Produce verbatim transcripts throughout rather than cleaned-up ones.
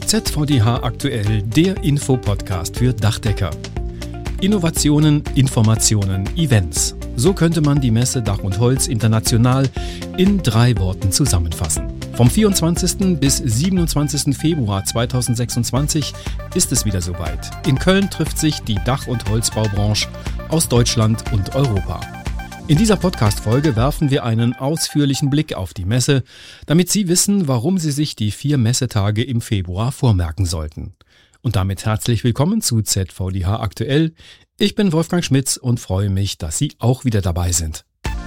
Z V D H aktuell, der Infopodcast für Dachdecker. Innovationen, Informationen, Events. So könnte man die Messe Dach und Holz international in drei Worten zusammenfassen. Vom vierundzwanzigsten bis siebenundzwanzigsten Februar zweitausendsechsundzwanzig ist es wieder soweit. In Köln trifft sich die Dach- und Holzbaubranche aus Deutschland und Europa. In dieser Podcast-Folge werfen wir einen ausführlichen Blick auf die Messe, damit Sie wissen, warum Sie sich die vier Messetage im Februar vormerken sollten. Und damit herzlich willkommen zu Z V D H aktuell. Ich bin Wolfgang Schmitz und freue mich, dass Sie auch wieder dabei sind.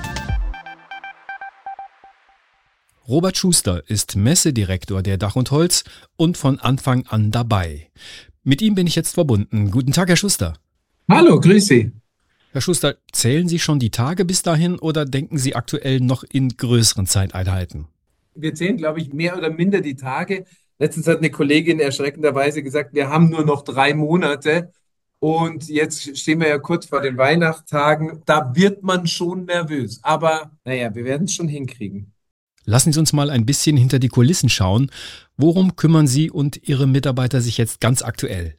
Robert Schuster ist Messedirektor der Dach und Holz und von Anfang an dabei. Mit ihm bin ich jetzt verbunden. Guten Tag, Herr Schuster. Hallo, grüß Sie. Herr Schuster, zählen Sie schon die Tage bis dahin oder denken Sie aktuell noch in größeren Zeiteinheiten? Wir zählen, glaube ich, mehr oder minder die Tage. Letztens hat eine Kollegin erschreckenderweise gesagt, wir haben nur noch drei Monate und jetzt stehen wir ja kurz vor den Weihnachtstagen. Da wird man schon nervös, aber naja, wir werden es schon hinkriegen. Lassen Sie uns mal ein bisschen hinter die Kulissen schauen. Worum kümmern Sie und Ihre Mitarbeiter sich jetzt ganz aktuell?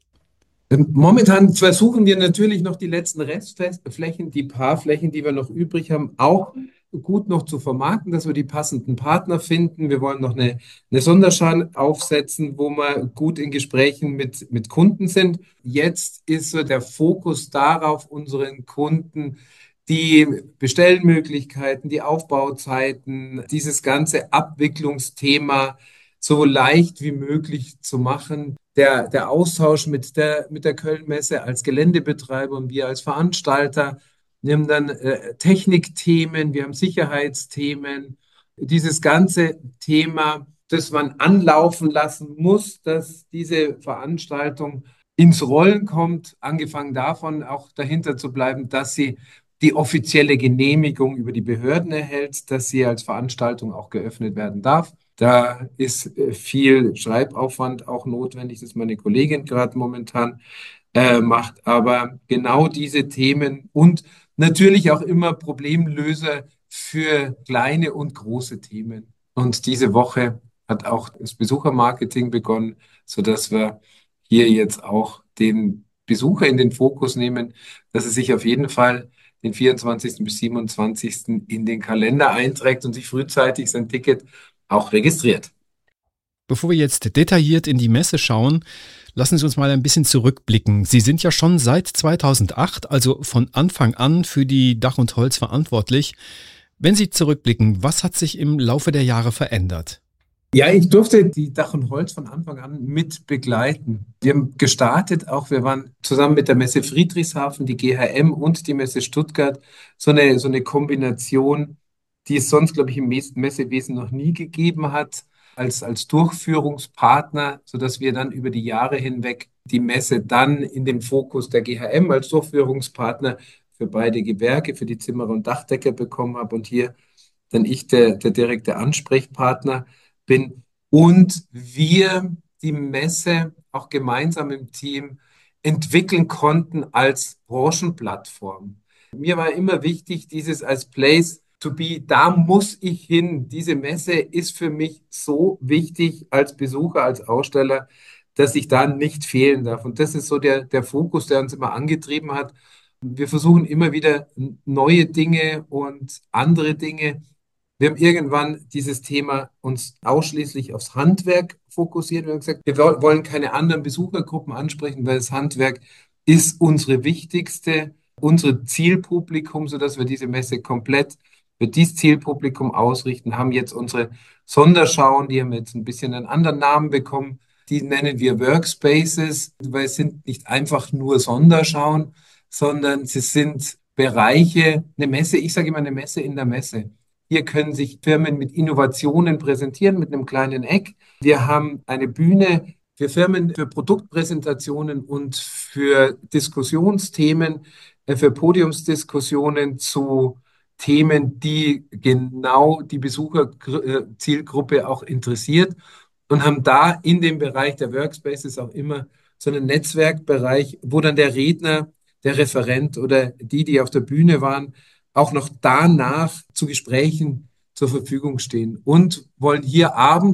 Momentan versuchen wir natürlich noch die letzten Restflächen, die paar Flächen, die wir noch übrig haben, auch gut noch zu vermarkten, dass wir die passenden Partner finden. Wir wollen noch eine, eine Sonderschau aufsetzen, wo wir gut in Gesprächen mit, mit Kunden sind. Jetzt ist so der Fokus darauf, unseren Kunden die Bestellmöglichkeiten, die Aufbauzeiten, dieses ganze Abwicklungsthema so leicht wie möglich zu machen. Der, der Austausch mit der, mit der Köln-Messe als Geländebetreiber und wir als Veranstalter. Wir haben dann äh, Technikthemen, wir haben Sicherheitsthemen. Dieses ganze Thema, das man anlaufen lassen muss, dass diese Veranstaltung ins Rollen kommt, angefangen davon auch dahinter zu bleiben, dass sie die offizielle Genehmigung über die Behörden erhält, dass sie als Veranstaltung auch geöffnet werden darf. Da ist viel Schreibaufwand auch notwendig, das meine Kollegin gerade momentan äh, macht. Aber genau diese Themen und natürlich auch immer Problemlöser für kleine und große Themen. Und diese Woche hat auch das Besuchermarketing begonnen, sodass wir hier jetzt auch den Besucher in den Fokus nehmen, dass er sich auf jeden Fall den vierundzwanzigsten bis siebenundzwanzigsten in den Kalender einträgt und sich frühzeitig sein Ticket auch registriert. Bevor wir jetzt detailliert in die Messe schauen, lassen Sie uns mal ein bisschen zurückblicken. Sie sind ja schon seit zweitausendacht, also von Anfang an, für die Dach und Holz verantwortlich. Wenn Sie zurückblicken, was hat sich im Laufe der Jahre verändert? Ja, ich durfte die Dach und Holz von Anfang an mit begleiten. Wir haben gestartet, auch wir waren zusammen mit der Messe Friedrichshafen, die G H M und die Messe Stuttgart, so eine, so eine Kombination, die es sonst, glaube ich, im Messewesen noch nie gegeben hat, als, als Durchführungspartner, sodass wir dann über die Jahre hinweg die Messe dann in den Fokus der G H M als Durchführungspartner für beide Gewerke, für die Zimmerer und Dachdecker bekommen habe und hier dann ich der, der direkte Ansprechpartner bin und wir die Messe auch gemeinsam im Team entwickeln konnten als Branchenplattform. Mir war immer wichtig, dieses als Place to be, da muss ich hin. Diese Messe ist für mich so wichtig als Besucher, als Aussteller, dass ich da nicht fehlen darf. Und das ist so der, der Fokus, der uns immer angetrieben hat. Wir versuchen immer wieder neue Dinge und andere Dinge. Wir haben irgendwann dieses Thema uns ausschließlich aufs Handwerk fokussiert. Wir haben gesagt, wir wollen keine anderen Besuchergruppen ansprechen, weil das Handwerk ist unsere wichtigste, unsere Zielpublikum, sodass wir diese Messe komplett für dieses Zielpublikum ausrichten, haben jetzt unsere Sonderschauen, die haben jetzt ein bisschen einen anderen Namen bekommen. Die nennen wir Workspaces, weil es sind nicht einfach nur Sonderschauen, sondern sie sind Bereiche, eine Messe, ich sage immer eine Messe in der Messe. Hier können sich Firmen mit Innovationen präsentieren, mit einem kleinen Eck. Wir haben eine Bühne für Firmen, für Produktpräsentationen und für Diskussionsthemen, für Podiumsdiskussionen zu Themen, die genau die Besucherzielgruppe auch interessiert und haben da in dem Bereich der Workspaces auch immer so einen Netzwerkbereich, wo dann der Redner, der Referent oder die, die auf der Bühne waren, auch noch danach zu Gesprächen zur Verfügung stehen und wollen hier abends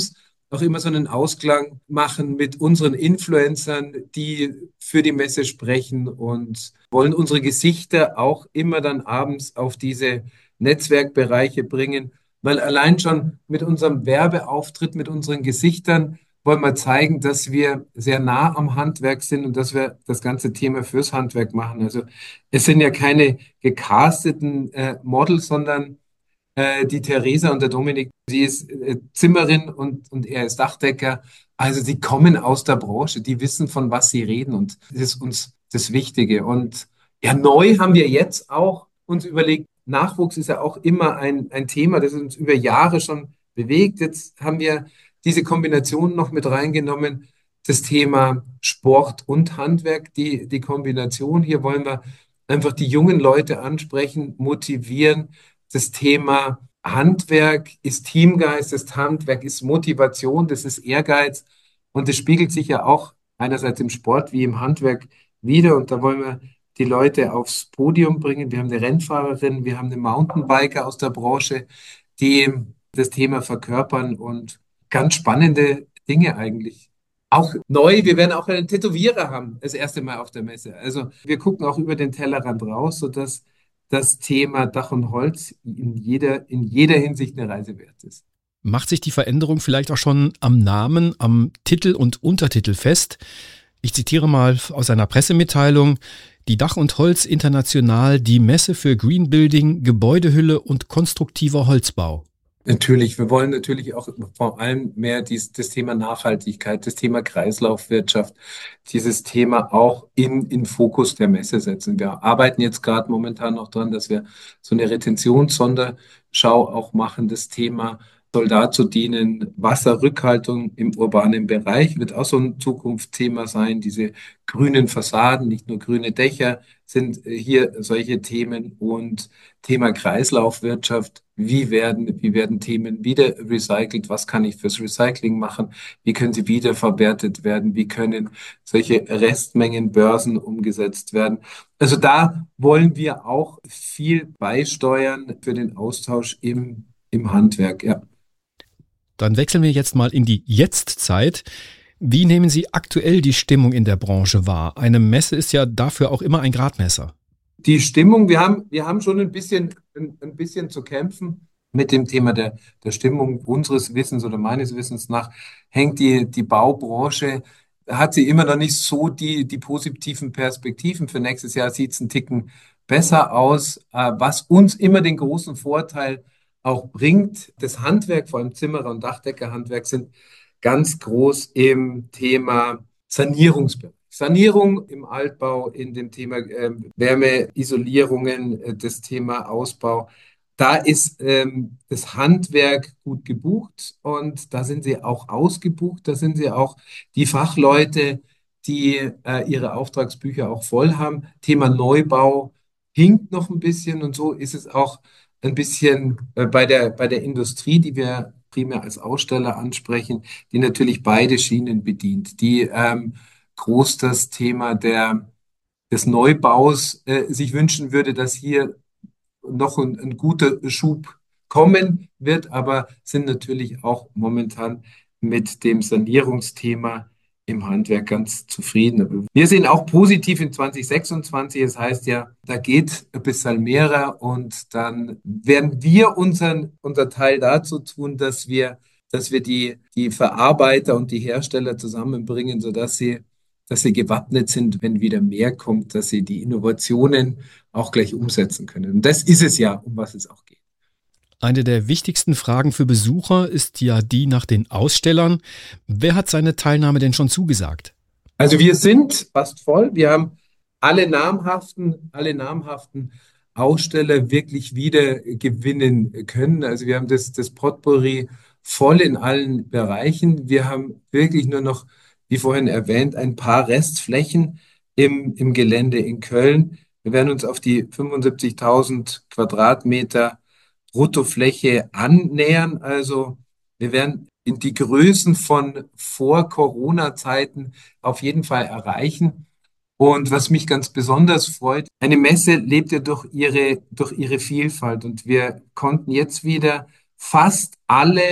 auch immer so einen Ausklang machen mit unseren Influencern, die für die Messe sprechen und wollen unsere Gesichter auch immer dann abends auf diese Netzwerkbereiche bringen, weil allein schon mit unserem Werbeauftritt, mit unseren Gesichtern wollen wir zeigen, dass wir sehr nah am Handwerk sind und dass wir das ganze Thema fürs Handwerk machen. Also es sind ja keine gecasteten äh, Models, sondern äh, die Theresa und der Dominik, sie ist äh, Zimmerin und, und er ist Dachdecker. Also die kommen aus der Branche, die wissen, von was sie reden und das ist uns das Wichtige. Und ja, neu haben wir jetzt auch uns überlegt, Nachwuchs ist ja auch immer ein, ein Thema, das uns über Jahre schon bewegt. Jetzt haben wir diese Kombination noch mit reingenommen, das Thema Sport und Handwerk, die, die Kombination. Hier wollen wir einfach die jungen Leute ansprechen, motivieren, das Thema Handwerk ist Teamgeist, das Handwerk ist Motivation, das ist Ehrgeiz und das spiegelt sich ja auch einerseits im Sport wie im Handwerk wieder und da wollen wir die Leute aufs Podium bringen. Wir haben eine Rennfahrerin, wir haben eine Mountainbiker aus der Branche, die das Thema verkörpern und ganz spannende Dinge eigentlich. Auch neu, wir werden auch einen Tätowierer haben, das erste Mal auf der Messe. Also wir gucken auch über den Tellerrand raus, sodass das Thema Dach und Holz in jeder, in jeder Hinsicht eine Reise wert ist. Macht sich die Veränderung vielleicht auch schon am Namen, am Titel und Untertitel fest? Ich zitiere mal aus einer Pressemitteilung: Die Dach und Holz International, die Messe für Green Building, Gebäudehülle und konstruktiver Holzbau. Natürlich, wir wollen natürlich auch vor allem mehr dies, das Thema Nachhaltigkeit, das Thema Kreislaufwirtschaft, dieses Thema auch in, in Fokus der Messe setzen. Wir arbeiten jetzt gerade momentan noch dran, dass wir so eine Retentionssonderschau auch machen. Das Thema soll dazu dienen, Wasserrückhaltung im urbanen Bereich wird auch so ein Zukunftsthema sein. Diese grünen Fassaden, nicht nur grüne Dächer sind äh, hier solche Themen und Thema Kreislaufwirtschaft. Wie werden, wie werden Themen wieder recycelt? Was kann ich fürs Recycling machen? Wie können sie wiederverwertet werden? Wie können solche Restmengenbörsen umgesetzt werden? Also da wollen wir auch viel beisteuern für den Austausch im, im Handwerk, ja. Dann wechseln wir jetzt mal in die Jetztzeit. Wie nehmen Sie aktuell die Stimmung in der Branche wahr? Eine Messe ist ja dafür auch immer ein Gradmesser. Die Stimmung, wir haben, wir haben schon ein bisschen, ein, ein bisschen zu kämpfen mit dem Thema der, der Stimmung. Unseres Wissens oder meines Wissens nach hängt die, die Baubranche, hat sie immer noch nicht so die, die positiven Perspektiven. Für nächstes Jahr sieht es einen Ticken besser aus, äh, was uns immer den großen Vorteil auch bringt. Das Handwerk, vor allem Zimmerer- und Dachdeckerhandwerk, sind ganz groß im Thema Sanierungsbereich. Sanierung im Altbau, in dem Thema ähm, Wärmeisolierungen, äh, das Thema Ausbau. Da ist ähm, das Handwerk gut gebucht und da sind sie auch ausgebucht. Da sind sie auch die Fachleute, die äh, ihre Auftragsbücher auch voll haben. Thema Neubau hinkt noch ein bisschen und so ist es auch ein bisschen äh, bei der, bei der Industrie, die wir primär als Aussteller ansprechen, die natürlich beide Schienen bedient, die ähm, groß das Thema der, des Neubaus äh, sich wünschen würde, dass hier noch ein, ein guter Schub kommen wird, aber sind natürlich auch momentan mit dem Sanierungsthema im Handwerk ganz zufrieden. Wir sehen auch positiv in zwanzig sechsundzwanzig. Es heißt ja, da geht bis Salmera und dann werden wir unseren, unser Teil dazu tun, dass wir, dass wir die, die Verarbeiter und die Hersteller zusammenbringen, sodass sie, dass sie gewappnet sind, wenn wieder mehr kommt, dass sie die Innovationen auch gleich umsetzen können. Und das ist es ja, um was es auch geht. Eine der wichtigsten Fragen für Besucher ist ja die nach den Ausstellern. Wer hat seine Teilnahme denn schon zugesagt? Also wir sind fast voll. Wir haben alle namhaften, alle namhaften Aussteller wirklich wieder gewinnen können. Also wir haben das, das Potpourri voll in allen Bereichen. Wir haben wirklich nur noch, wie vorhin erwähnt, ein paar Restflächen im, im Gelände in Köln. Wir werden uns auf die fünfundsiebzigtausend Quadratmeter Bruttofläche annähern. Also wir werden in die Größen von vor Corona-Zeiten auf jeden Fall erreichen. Und was mich ganz besonders freut, eine Messe lebt ja durch ihre, durch ihre Vielfalt. Und wir konnten jetzt wieder fast alle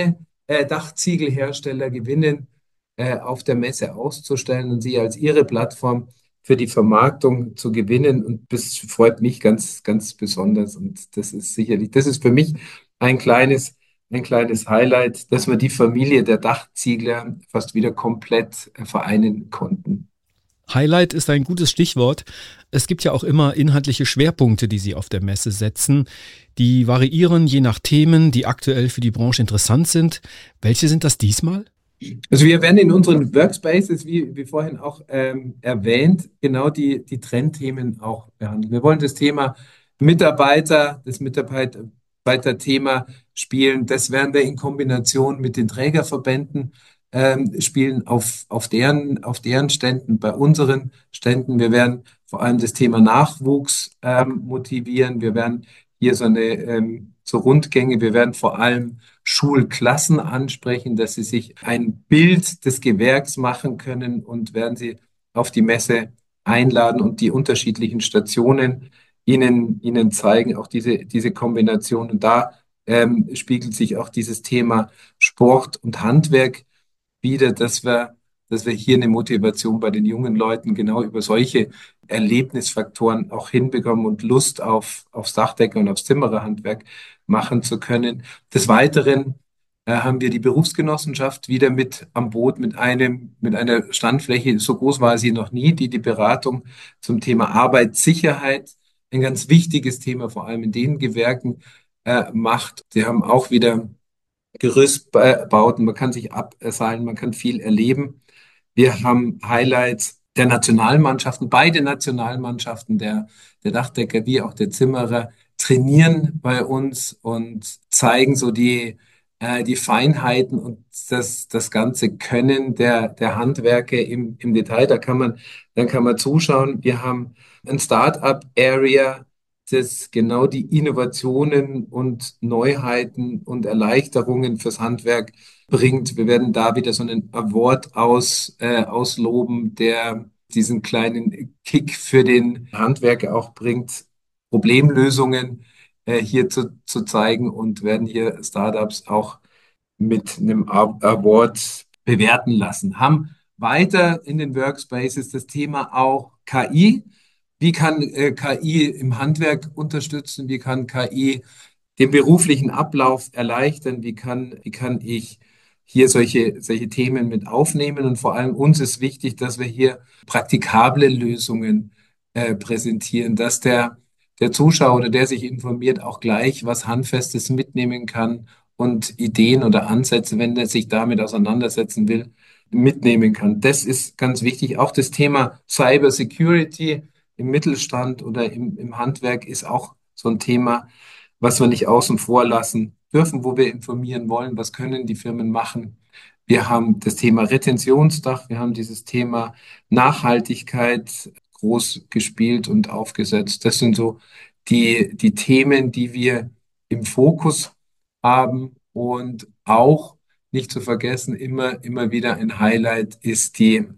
äh, Dachziegelhersteller gewinnen, äh, auf der Messe auszustellen und sie als ihre Plattform für die Vermarktung zu gewinnen. Und das freut mich ganz, ganz besonders. Und das ist sicherlich, das ist für mich ein kleines, ein kleines Highlight, dass wir die Familie der Dachziegler fast wieder komplett äh, vereinen konnten. Highlight ist ein gutes Stichwort. Es gibt ja auch immer inhaltliche Schwerpunkte, die Sie auf der Messe setzen. Die variieren je nach Themen, die aktuell für die Branche interessant sind. Welche sind das diesmal? Also wir werden in unseren Workspaces, wie, wie vorhin auch ähm, erwähnt, genau die, die Trendthemen auch behandeln. Wir wollen das Thema Mitarbeiter, das Mitarbeiterthema spielen. Das werden wir in Kombination mit den Trägerverbänden ähm, spielen auf, auf deren, auf deren Ständen, bei unseren Ständen. Wir werden vor allem das Thema Nachwuchs ähm, motivieren. Wir werden hier so eine ähm, so Rundgänge. Wir werden vor allem Schulklassen ansprechen, dass sie sich ein Bild des Gewerks machen können und werden sie auf die Messe einladen und die unterschiedlichen Stationen ihnen, ihnen zeigen, auch diese, diese Kombination. Und da ähm, spiegelt sich auch dieses Thema Sport und Handwerk wieder, dass wir, dass wir hier eine Motivation bei den jungen Leuten genau über solche Erlebnisfaktoren auch hinbekommen und Lust auf, aufs Dachdecker und aufs Zimmererhandwerk machen zu können. Des Weiteren äh, haben wir die Berufsgenossenschaft wieder mit am Boot mit einem, mit einer Standfläche, so groß war sie noch nie, die die Beratung zum Thema Arbeitssicherheit, ein ganz wichtiges Thema, vor allem in den Gewerken, äh, macht. Die haben auch wieder Gerüstbauten, man kann sich abseilen, man kann viel erleben. Wir haben Highlights der Nationalmannschaften, beide Nationalmannschaften, der, der Dachdecker wie auch der Zimmerer, trainieren bei uns und zeigen so die, äh, die Feinheiten und das, das ganze Können der, der Handwerke im, im Detail. Da kann man, dann kann man zuschauen. Wir haben ein Startup-Area, das genau die Innovationen und Neuheiten und Erleichterungen fürs Handwerk bringt. Wir werden da wieder so einen Award aus, äh, ausloben, der diesen kleinen Kick für den Handwerker auch bringt, Problemlösungen äh, hier zu, zu zeigen und werden hier Startups auch mit einem A- Award bewerten lassen. Haben weiter in den Workspaces das Thema auch K I. Wie kann äh, K I im Handwerk unterstützen? Wie kann K I den beruflichen Ablauf erleichtern? Wie kann, wie kann ich hier solche, solche Themen mit aufnehmen? Und vor allem uns ist wichtig, dass wir hier praktikable Lösungen äh, präsentieren, dass der, der Zuschauer oder der sich informiert auch gleich was Handfestes mitnehmen kann und Ideen oder Ansätze, wenn er sich damit auseinandersetzen will, mitnehmen kann. Das ist ganz wichtig. Auch das Thema Cyber Security im Mittelstand oder im, im Handwerk ist auch so ein Thema, was wir nicht außen vor lassen dürfen, wo wir informieren wollen, was können die Firmen machen. Wir haben das Thema Retentionsdach, wir haben dieses Thema Nachhaltigkeit groß gespielt und aufgesetzt. Das sind so die, die Themen, die wir im Fokus haben und auch nicht zu vergessen, immer, immer wieder ein Highlight ist die,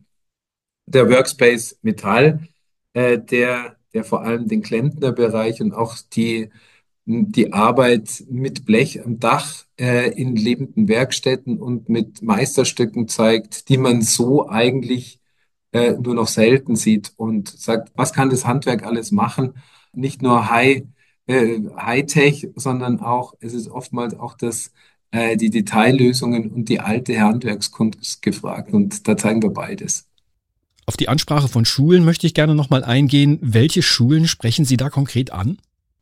der Workspace Metall, äh, der, der vor allem den Klempnerbereich und auch die die Arbeit mit Blech am Dach äh, in lebenden Werkstätten und mit Meisterstücken zeigt, die man so eigentlich äh, nur noch selten sieht und sagt, was kann das Handwerk alles machen? Nicht nur High, äh, Hightech, sondern auch, es ist oftmals auch das, äh, die Detaillösungen und die alte Handwerkskunst gefragt. Und da zeigen wir beides. Auf die Ansprache von Schulen möchte ich gerne nochmal eingehen. Welche Schulen sprechen Sie da konkret an?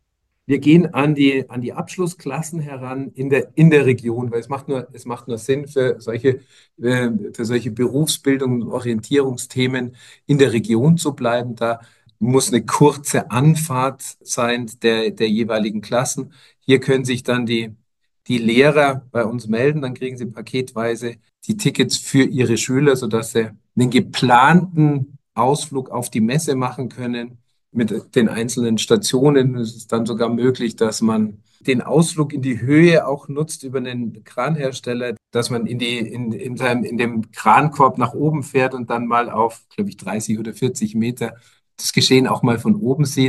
Wir gehen an die, an die Abschlussklassen heran in der, in der Region, weil es macht nur, es macht nur Sinn für solche, äh, für solche Berufsbildung und Orientierungsthemen in der Region zu bleiben. Da muss eine kurze Anfahrt sein der, der jeweiligen Klassen. Hier können sich dann die, die Lehrer bei uns melden, dann kriegen sie paketweise die Tickets für ihre Schüler, sodass sie einen geplanten Ausflug auf die Messe machen können mit den einzelnen Stationen. Es ist dann sogar möglich, dass man den Ausflug in die Höhe auch nutzt über einen Kranhersteller, dass man in die, in, in seinem, in dem Krankorb nach oben fährt und dann mal auf, glaube ich, dreißig oder vierzig Meter das Geschehen auch mal von oben sieht.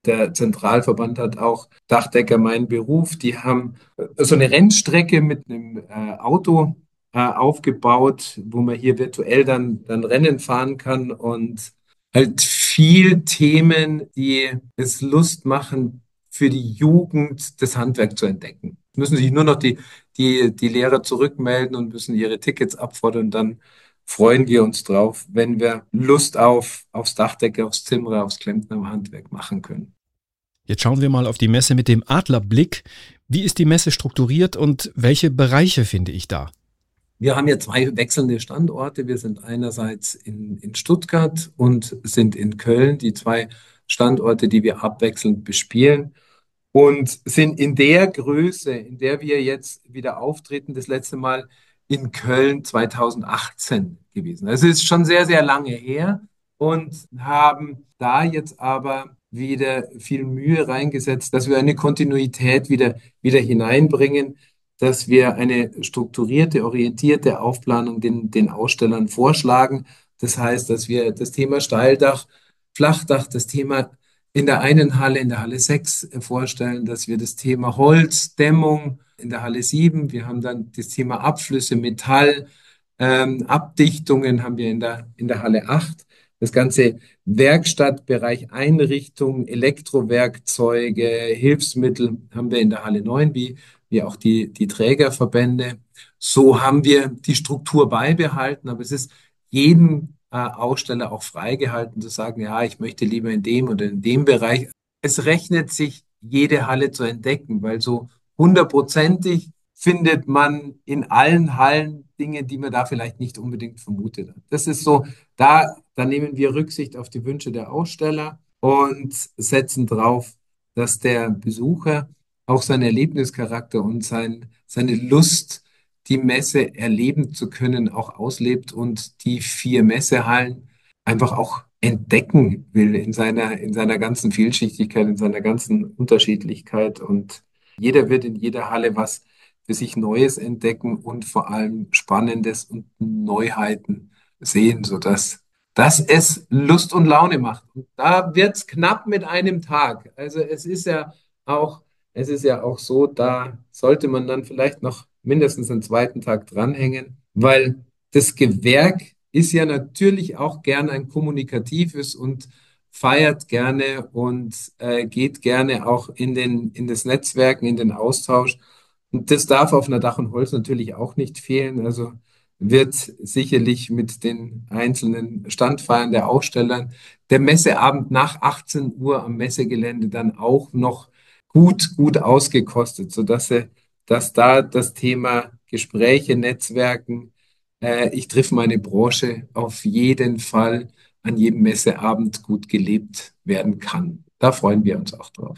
Der Zentralverband hat auch Dachdecker mein Beruf. Die haben so eine Rennstrecke mit einem äh, Auto äh, aufgebaut, wo man hier virtuell dann, dann Rennen fahren kann und halt viel Themen, die es Lust machen, für die Jugend das Handwerk zu entdecken. Müssen sich nur noch die, die, die Lehrer zurückmelden und müssen ihre Tickets abfordern. Dann freuen wir uns drauf, wenn wir Lust auf, aufs Dachdecker, aufs Zimmerer, aufs Klempner Handwerk machen können. Jetzt schauen wir mal auf die Messe mit dem Adlerblick. Wie ist die Messe strukturiert und welche Bereiche finde ich da? Wir haben ja zwei wechselnde Standorte. Wir sind einerseits in, in Stuttgart und sind in Köln, die zwei Standorte, die wir abwechselnd bespielen und sind in der Größe, in der wir jetzt wieder auftreten, das letzte Mal in Köln zweitausendachtzehn gewesen. Also es ist schon sehr, sehr lange her und haben da jetzt aber wieder viel Mühe reingesetzt, dass wir eine Kontinuität wieder, wieder hineinbringen, dass wir eine strukturierte, orientierte Aufplanung den, den Ausstellern vorschlagen. Das heißt, dass wir das Thema Steildach, Flachdach, das Thema in der einen Halle, in der Halle sechs vorstellen, dass wir das Thema Holzdämmung in der Halle sieben, wir haben dann das Thema Abflüsse, Metall, ähm, Abdichtungen haben wir in der, in der Halle acht. Das ganze Werkstattbereich Einrichtung, Elektrowerkzeuge, Hilfsmittel haben wir in der Halle neun, wie, wie auch die, die Trägerverbände. So haben wir die Struktur beibehalten, aber es ist jedem äh, Aussteller auch freigehalten zu sagen, ja, ich möchte lieber in dem oder in dem Bereich. Es rechnet sich, jede Halle zu entdecken, weil so hundertprozentig findet man in allen Hallen Dinge, die man da vielleicht nicht unbedingt vermutet hat. Das ist so, da, da nehmen wir Rücksicht auf die Wünsche der Aussteller und setzen drauf, dass der Besucher auch seinen Erlebnischarakter und sein, seine Lust, die Messe erleben zu können, auch auslebt und die vier Messehallen einfach auch entdecken will in seiner, in seiner ganzen Vielschichtigkeit, in seiner ganzen Unterschiedlichkeit. Und jeder wird in jeder Halle was für sich Neues entdecken und vor allem Spannendes und Neuheiten sehen, sodass dass es Lust und Laune macht. Und da wird's knapp mit einem Tag. Also es ist ja auch, es ist ja auch so, da sollte man dann vielleicht noch mindestens einen zweiten Tag dranhängen, weil das Gewerk ist ja natürlich auch gern ein kommunikatives und feiert gerne und äh, geht gerne auch in den, in das Netzwerken, in den Austausch. Und das darf auf einer Dach und Holz natürlich auch nicht fehlen. Also wird sicherlich mit den einzelnen Standfeiern der Aussteller der Messeabend nach achtzehn Uhr am Messegelände dann auch noch gut, gut ausgekostet, sodass sie, dass da das Thema Gespräche, Netzwerken, äh, ich triff meine Branche auf jeden Fall an jedem Messeabend gut gelebt werden kann. Da freuen wir uns auch drauf.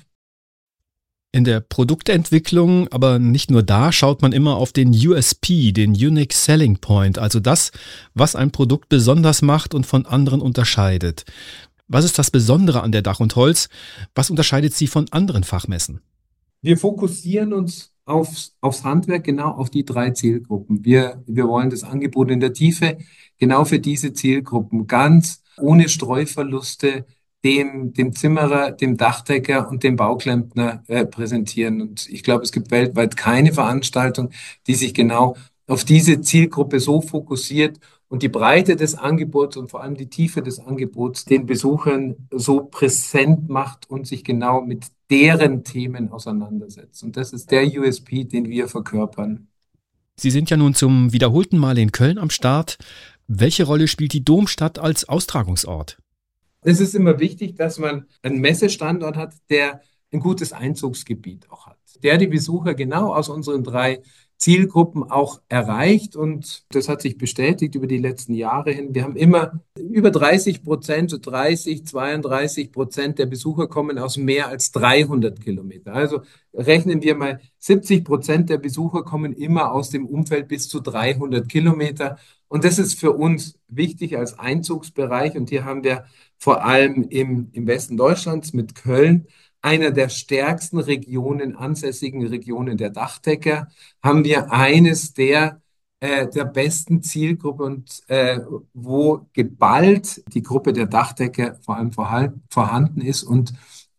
In der Produktentwicklung, aber nicht nur da, schaut man immer auf den U S P, den Unique Selling Point, also das, was ein Produkt besonders macht und von anderen unterscheidet. Was ist das Besondere an der Dach und Holz? Was unterscheidet sie von anderen Fachmessen? Wir fokussieren uns aufs, aufs Handwerk, genau auf die drei Zielgruppen. Wir, wir wollen das Angebot in der Tiefe genau für diese Zielgruppen ganz ohne Streuverluste dem, dem Zimmerer, dem Dachdecker und dem Bauklempner äh, präsentieren. Und ich glaube, es gibt weltweit keine Veranstaltung, die sich genau auf diese Zielgruppe so fokussiert und die Breite des Angebots und vor allem die Tiefe des Angebots den Besuchern so präsent macht und sich genau mit deren Themen auseinandersetzt. Und das ist der U S P, den wir verkörpern. Sie sind ja nun zum wiederholten Mal in Köln am Start. Welche Rolle spielt die Domstadt als Austragungsort? Es ist immer wichtig, dass man einen Messestandort hat, der ein gutes Einzugsgebiet auch hat, der die Besucher genau aus unseren drei Zielgruppen auch erreicht. Und das hat sich bestätigt über die letzten Jahre hin. Wir haben immer über dreißig Prozent, so dreißig, zweiunddreißig Prozent der Besucher kommen aus mehr als dreihundert Kilometer. Also rechnen wir mal, siebzig Prozent der Besucher kommen immer aus dem Umfeld bis zu dreihundert Kilometer. Und das ist für uns wichtig als Einzugsbereich. Und hier haben wir vor allem im, im Westen Deutschlands mit Köln, einer der stärksten Regionen, ansässigen Regionen der Dachdecker, haben wir eines der, äh, der besten Zielgruppen und äh, wo geballt die Gruppe der Dachdecker vor allem vorhal- vorhanden ist und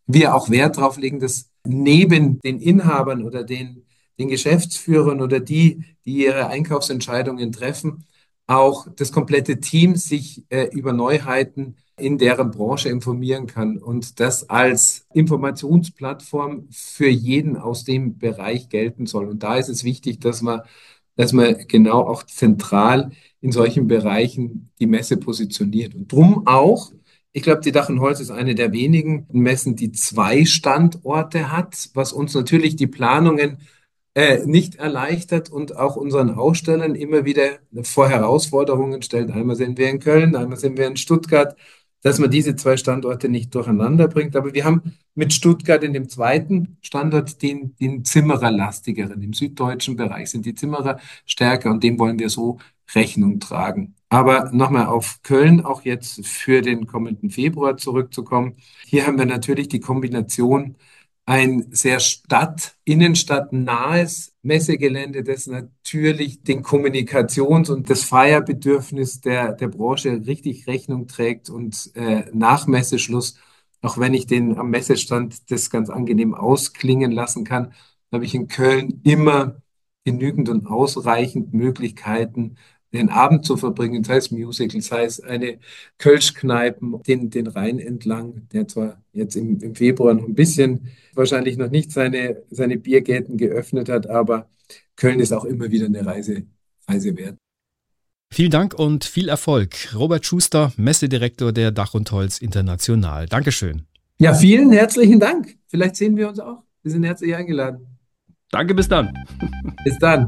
wir auch Wert darauf legen, dass neben den Inhabern oder den, den Geschäftsführern oder die, die ihre Einkaufsentscheidungen treffen, auch das komplette Team sich äh, über Neuheiten in deren Branche informieren kann und das als Informationsplattform für jeden aus dem Bereich gelten soll. Und da ist es wichtig, dass man, dass man genau auch zentral in solchen Bereichen die Messe positioniert. Und drum auch, ich glaube, die Dach und Holz ist eine der wenigen Messen, die zwei Standorte hat, was uns natürlich die Planungen äh, nicht erleichtert und auch unseren Ausstellern immer wieder vor Herausforderungen stellt. Einmal sind wir in Köln, einmal sind wir in Stuttgart, dass man diese zwei Standorte nicht durcheinander bringt. Aber wir haben mit Stuttgart in dem zweiten Standort den, den Zimmererlastigeren. Im süddeutschen Bereich sind die Zimmerer stärker und dem wollen wir so Rechnung tragen. Aber nochmal auf Köln, auch jetzt für den kommenden Februar zurückzukommen. Hier haben wir natürlich die Kombination ein sehr Stadt, innenstadtnahes Messegelände, das natürlich den Kommunikations- und das Feierbedürfnis der, der Branche richtig Rechnung trägt und äh, nach Messeschluss, auch wenn ich den am Messestand das ganz angenehm ausklingen lassen kann, habe ich in Köln immer genügend und ausreichend Möglichkeiten, den Abend zu verbringen, sei es Musical, sei es eine Kölschkneipen, den, den Rhein entlang, der zwar jetzt im, im Februar noch ein bisschen wahrscheinlich noch nicht seine, seine Biergärten geöffnet hat, aber Köln ist auch immer wieder eine Reise, Reise wert. Vielen Dank und viel Erfolg. Robert Schuster, Messedirektor der Dach und Holz International. Dankeschön. Ja, vielen herzlichen Dank. Vielleicht sehen wir uns auch. Wir sind herzlich eingeladen. Danke, bis dann. Bis dann.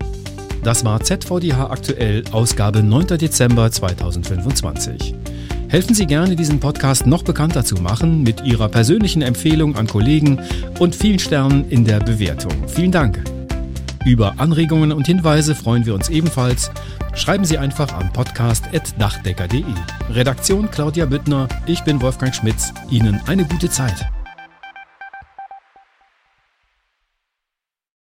Das war Z V D H aktuell, Ausgabe neunter Dezember zweitausendfünfundzwanzig. Helfen Sie gerne, diesen Podcast noch bekannter zu machen mit Ihrer persönlichen Empfehlung an Kollegen und vielen Sternen in der Bewertung. Vielen Dank. Über Anregungen und Hinweise freuen wir uns ebenfalls. Schreiben Sie einfach an podcast at dachdecker punkt de. Redaktion Claudia Büttner, ich bin Wolfgang Schmitz. Ihnen eine gute Zeit.